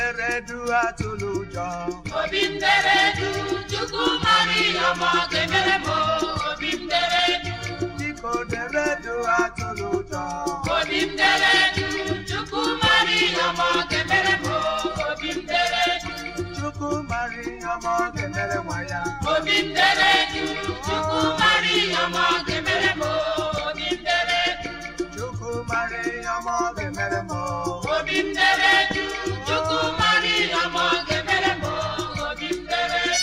deredu atulujo. Obim deredu, Chukwu Maria mo gemere mo. Obim deredu, Biko deredu atulujo. Obim deredu, Chukwu Maria mo gemere mo. Obim deredu, Chukwu Maria mo gemere waya. Obim deredu, Chukwu Maria mo gemere mo. Obim deredu, Chukwu Maria mo gemere mo. Obim deredu, Chukwu Maria mo gemere mo. Obim deredu.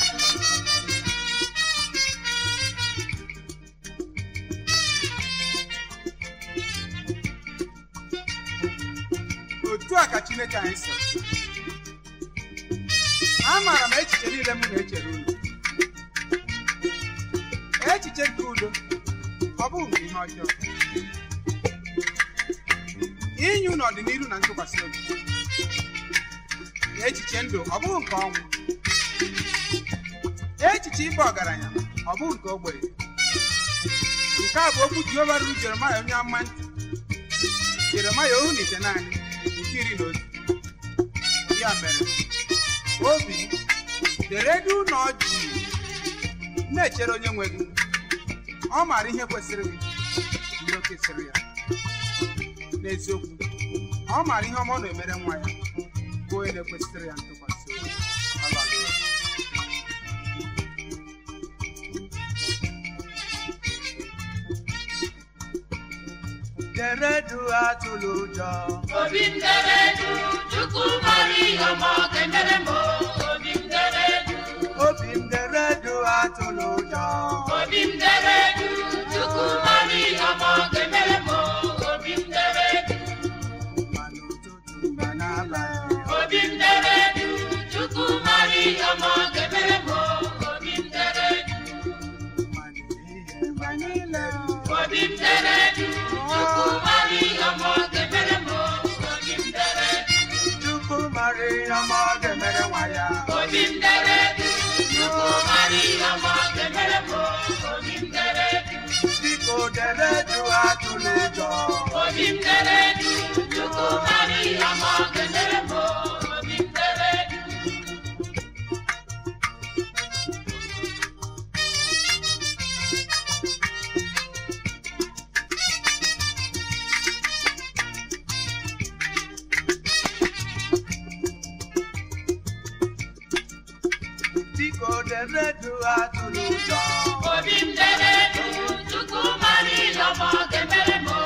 Otu a ka Chineke anyị sị. Amaara m echiche niile m na-echere unu. Echiche nke udo, ọ bụghị nke ihe ọjọọ. Inye unu ọdịnihu na ntụkwasị obi. Echiche ndụ, ọ bụghị nke ọnwụ. Echiche ịba ọgaranya, ọ bụghị nke ogbenye. Nke a bụ okwu Jehova ruru Jeremaya onye amụma ntị. Jeremaya 9:9 nke 11. Ya mere, obi deredu na ọjị na-echere onye nwe gị. Ọ maara ihe kwesịrị gị mgbe o kesịrị ya. N'eziokwu, ọ maara ihe ọma ọ na-emere nwa ya bụ onye na-ekwesịrị ya ntụkwasị obi. Hallelujah. Deredu atulujo. Obim deredu, Chukwu Maria mo gemere mo. Obim deredu, Obim deredu atulujo. Obim deredu, Chukwu Maria mo gemere mo. Obim deredu, Manututu manabali. Obim deredu, Chukwu Maria mo gemere mo. Obim deredu, Maniye manile. Obim deredu, Chukwu Maria mo gemere mo. Obim deredu, Chukwu Maria mo gemere waya. Obim deredu, Chukwu Maria mo gemere mo. Obim deredu, Biko deredu atulujo. Obim deredu, Chukwu Maria mo gemere mo. Obim deredu. Biko deredu atulujo. Obim deredu, Chukwu Maria mo gemere mo.